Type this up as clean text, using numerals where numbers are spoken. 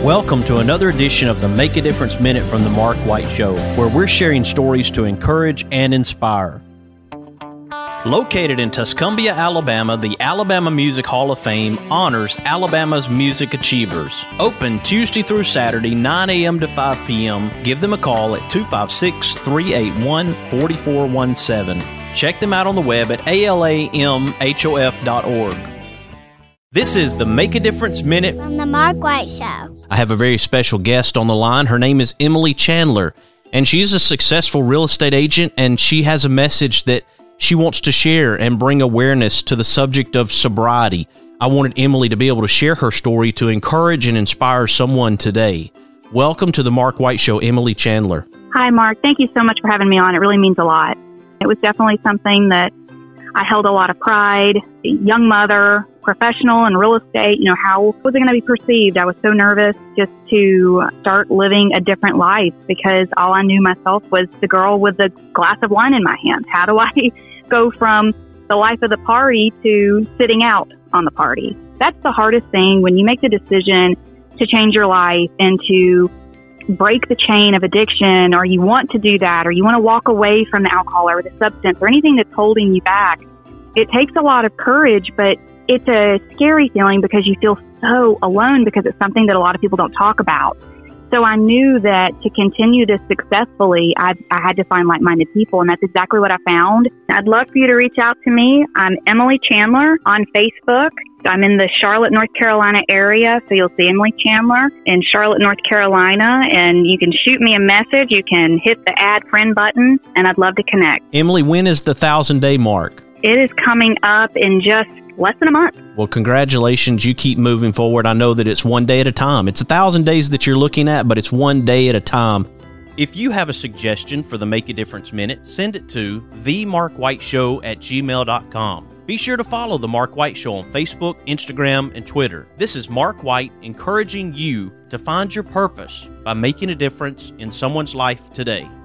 Welcome to another edition of the Make a Difference Minute from the Mark White Show, where we're sharing stories to encourage and inspire. Located in Tuscumbia, Alabama, the Alabama Music Hall of Fame honors Alabama's music achievers. Open Tuesday through Saturday, 9 a.m. to 5 p.m. Give them a call at 256-381-4417. Check them out on the web at alamhof.org. This is the Make a Difference Minute from the Mark White Show. I have a very special guest on the line. Her name is Emily Chandler, and she's a successful real estate agent, and she has a message that she wants to share and bring awareness to the subject of sobriety. I wanted Emily to be able to share her story to encourage and inspire someone today. Welcome to the Mark White Show, Emily Chandler. Hi, Mark. Thank you so much for having me on. It really means a lot. It was definitely something that I held a lot of pride. A young mother, professional in real estate, how was it going to be perceived? I was so nervous just to start living a different life because all I knew myself was the girl with the glass of wine in my hand. How do I go from the life of the party to sitting out on the party? That's the hardest thing when you make the decision to change your life and to break the chain of addiction, or you want to do that, or you want to walk away from the alcohol or the substance or anything that's holding you back. It takes a lot of courage, but it's a scary feeling because you feel so alone because it's something that a lot of people don't talk about. So I knew that to continue this successfully, I had to find like-minded people, and that's exactly what I found. I'd love for you to reach out to me. I'm Emily Chandler on Facebook. I'm in the Charlotte, North Carolina area, so you'll see Emily Chandler in Charlotte, North Carolina, and you can shoot me a message. You can hit the add friend button, and I'd love to connect. Emily, when is the 1,000-day mark? It is coming up in just less than a month. Well, congratulations. You keep moving forward. I know that it's one day at a time. It's 1,000 days that you're looking at, but it's one day at a time. If you have a suggestion for the Make a Difference Minute, send it to themarkwhiteshow@gmail.com. Be sure to follow The Mark White Show on Facebook, Instagram, and Twitter. This is Mark White encouraging you to find your purpose by making a difference in someone's life today.